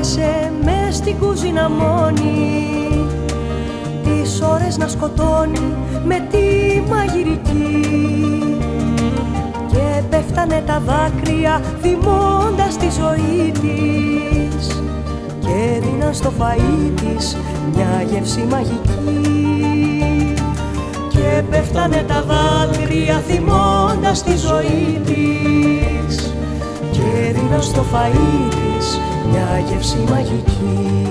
κάθεσαι μες στην κουζίνα μόνη, τις ώρες να σκοτώνει με τη μαγειρική, και πέφτανε τα δάκρυα θυμώντας τη ζωή της, και δίναν στο φαΐ της μια γεύση μαγική, και πέφτανε τα δάκρυα θυμώντας τη ζωή της, και δίναν στο φαΐ της μια γεύση μαγική.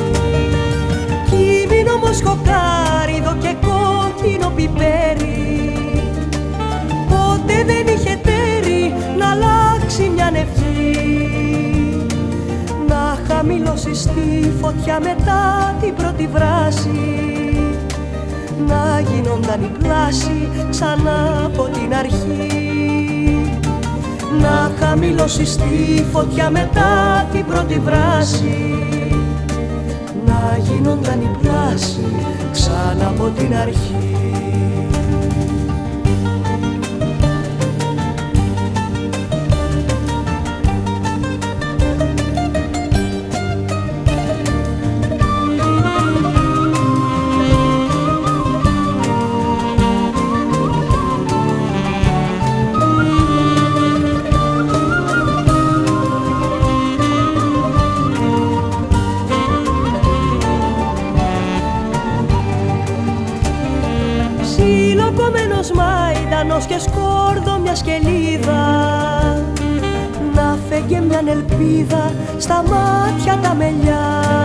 Κίμηνο μοσχοκάριδο και κόκκινο πιπέρι, ποτέ δεν είχε τέρι να αλλάξει μια ευχή, να χαμηλώσει στη φωτιά μετά την πρώτη βράση, να γίνονταν η πλάση ξανά από την αρχή, να χαμηλώσει στη φωτιά μετά την πρώτη βράση, να γίνονταν η πλάση ξανά από την αρχή. Ψιλοκομμένος μαϊντανός και σκόρδο μια σκελίδα, να φέγγε μιαν ελπίδα στα μάτια τα μελιά,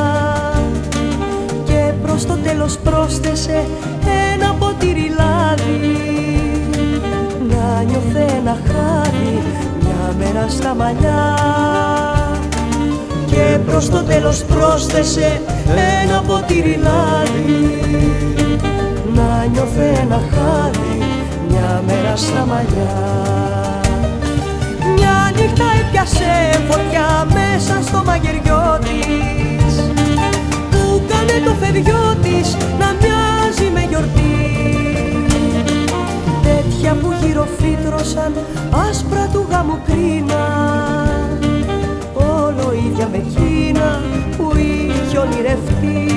και προς το τέλος πρόσθεσε ένα ποτήρι λάδι, να νιώθε ένα χάδι μια μέρα στα μαλλιά, και προς το τέλος πρόσθεσε ένα ποτήρι λάδι, να νιώθε ένα χάδι μια μέρα στα μαλλιά. Μια νύχτα έπιασε φωτιά μέσα στο μαγειριό της, που κάνε το φεδιό της να μοιάζει με γιορτή, τέτοια που γυροφύτρωσαν άσπρα του γάμου κρίνα, όλο ίδια με εκείνα που είχε ονειρευτεί,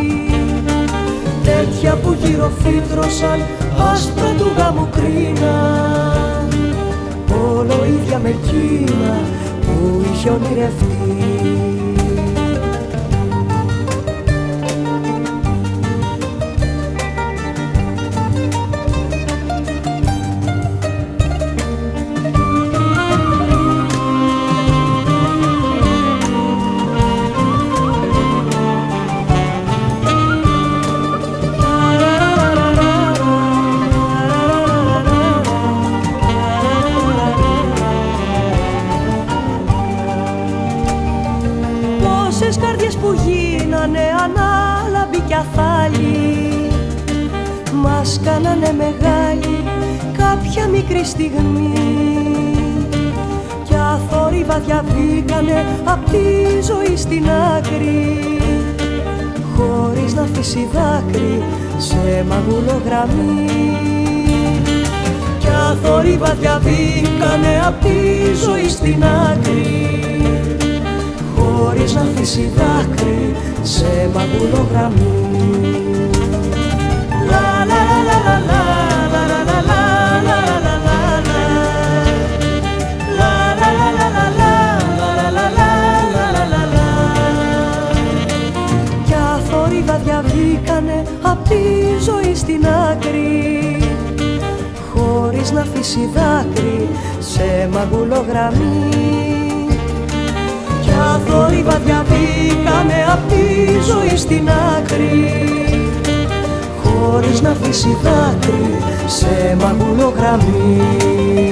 τέτοια που γυροφύτρωσαν άσπρα του γάμου κρίνα, όλο ίδια με εκείνα που είχε ονειρευτεί. Καρδιές που γίνανε ανάλαμποι κι αθάλοι, μας κάνανε μεγάλη κάποια μικρή στιγμή, κι αθόρυβα διαβήκανε απ' τη ζωή στην άκρη, χωρίς να αφήσει δάκρυ σε μαγούλο γραμμή, κι αθόρυβα διαβήκανε απ' τη ζωή στην άκρη, χωρίς να αφήσει δάκρυ σε μαγούλο γραμμή. Λα λα λα λα λα λα λα λα λα λα λα λα, λα λα λα λα λα λα λα λα λα, κι αθόρυβα διαβήκανε απ' τη ζωή στην άκρη, χωρίς να αφήσει δάκρυ σε μαγούλο γραμμή, κι αθόρυβα διαβήκανε απ' τη ζωή στην άκρη, χωρίς να αφήσει δάκρυ σε μαγούλο γραμμή.